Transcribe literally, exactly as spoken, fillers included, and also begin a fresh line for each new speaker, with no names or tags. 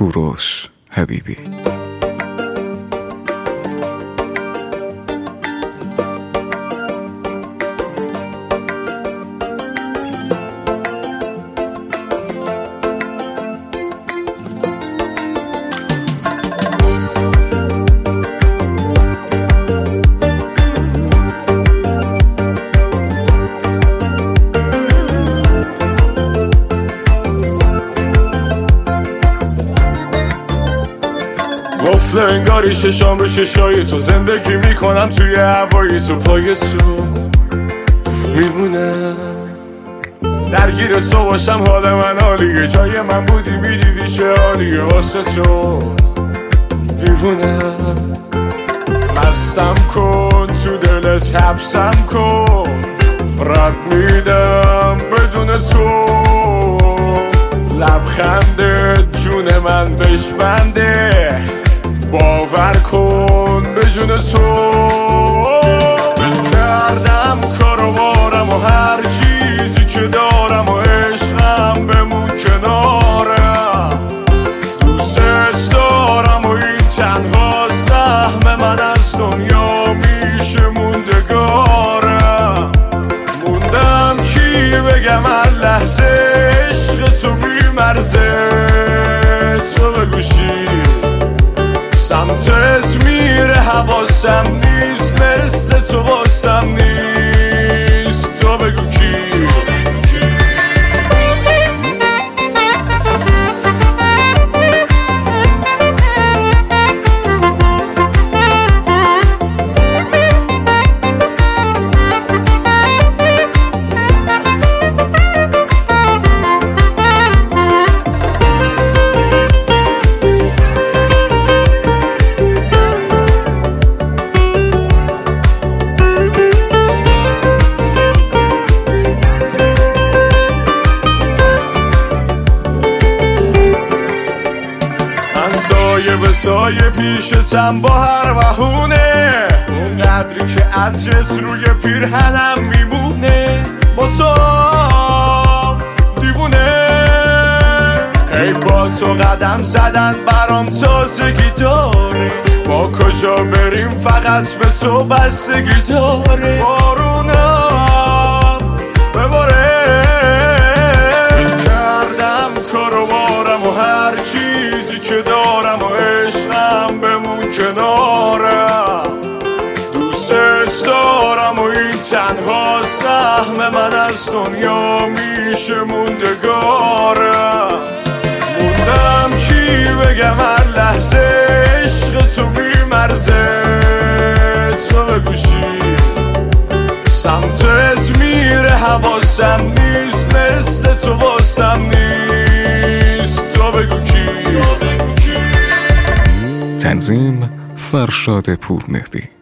کوروش حبیبی.
قفل انگاری ششام به ششای تو، زندگی میکنم توی هوایی تو، پای تو میمونم درگیر تو باشم، حال من عالیه، جای من بودی میدیدی چه حالیه، واسه تو دیوونه مستم کن، تو دلت حبسم کن، رد میدم بدون تو، لبخندت جون من بشبنده، باور کن به جون تو کردم کارو بارم و هر چیزی که دارم و عشقم بمون کنارم، دوست دارم و این تنها سهم من از دنیا میشه موندگارم، موندم چی بگم هر لحظه عشق تو بیمرزه، تو بگوشی سمتت میره حواسم نیست، مثل تو واسم نیست، تو بگو کی؟ سایه به سایه پیشتم با هر بهونه، اون قدری که عطرت روی پیرهنم میمونه، با تو دیوونه ای با تو قدم زدن برام تازگی داره، با کجا بریم فقط به تو بستگی داره، بارونم بباره کردم کارو بارم و هر چیزی که دارم و عشقم بمون کنارم، دوست دارم و این تنها سهم من از دنیا میشه موندگارم، موندم چی بگم هر لحظه عشق تو بیمرزه، تو بگوشی سمتت میره حواسم نیست، مثل تو واسم نیست، تو بگو کی؟
تنظیم فرشاد پورمهدی.